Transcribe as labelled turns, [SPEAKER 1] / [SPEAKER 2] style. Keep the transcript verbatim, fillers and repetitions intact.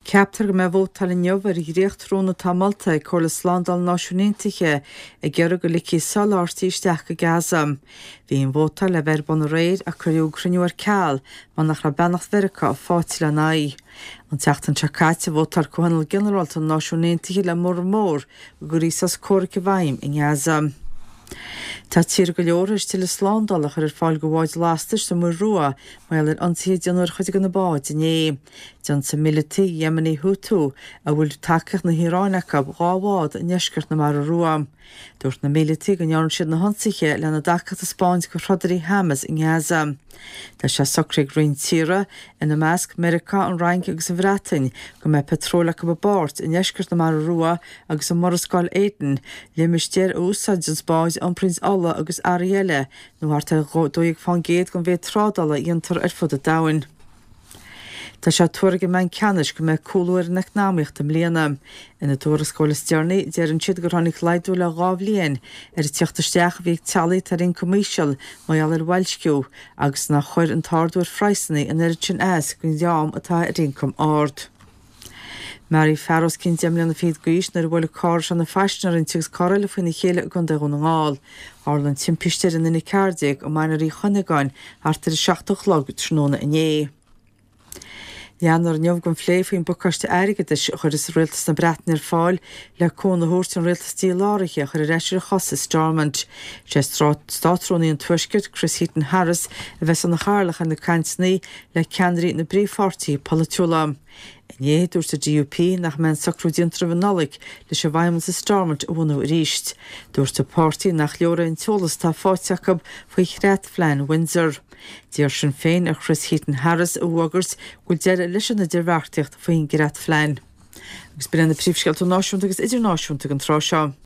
[SPEAKER 1] Ceaptar go mé bhót tal inniuh ar i réochtróna tamálta ag chur le slándal náisiúntaithe ag gearradh go licí soláirtaí isteach go Gaza. Bhí an bhótal le bheith bun réir a chuirú cruinniúar ceall man nach ra beannacht Mheiriceá fáitil an naí. An teachtan seacáite bhótal Chonaill Ginearálta náisiúntaithe le mór mór go rísas córacha bhaim in Gaza. Tá tír go leor is til slándalach ar fáil go bháid lastas sa mar rua mar ar antíad deanúir chuide go na báid iné. Dean sa milití Yemeni Houthi a bhfuil takeach na Híránacha gáhád a neisgurt na mar a rua. Dúirt na milití go nearn siad na honsaige le na dacach a Spáin go Rodri Hamas in Gaza. Tá sé socraigh roinn tíre ina measc Mheiriceá an Rhein agus an Bhreatain go mé petrólacha ba báirt in neisgurt na mar a rua agus an Morrascáil Éideann le mistéir úsáid an Spáid an Prince Alla agus Arielle nó harta dóigh fan géad go bhéh trádala íontar ar fud a dain. Tá sé tuairge mean ceannis go mé cúlúir nach námíocht am léana. Ina Dúrascóil Stearnaí dear an siad go tháinig leidú le gábhlíon ar i teachtasteach bhíh tealaí tar on comisial maiall ar Welshciú agus na chuir an tardúir freisanna in ir sin as gon deam atá ar rincom ard. Mary Farrows cin deimleanna fiad gúis nar bhfuil cáir an na feisnar in tugus cáil le faoina chéile gon de gon ngáil. Harlan timpiste in ina cardiaag ó mainar í chunagáin artar seachtach lag tróna iné. Leanar neamh gon phléifhín bucaiste aigeis chuir is rialtas na Breataine ar fáil le cóna thuirt an rialtas tí láiriche chuir reisir a chosas Stormont. Sé státrónaí an tuiscirt Chris Heaton Harris a bheits an na charlach an na caintnaí le ceannaí na bríomhpháirtaí Palatola. Iné dúirt a D U P nach men sacrúdíontar bhanalig le se bhaimman sa Stormont a bhunú ríist. Dúirt a pártaí nach leora in teolas tá fáiteachab faoi chreat Flein Windsor. Díar sin féin a Chris Heaton Harris a bhagart go deire leis na deirhhartaíocht faoin great Flein. Agus brenn na príomhscéalta náisiúnta agus idirnáisiúnta an trá seo.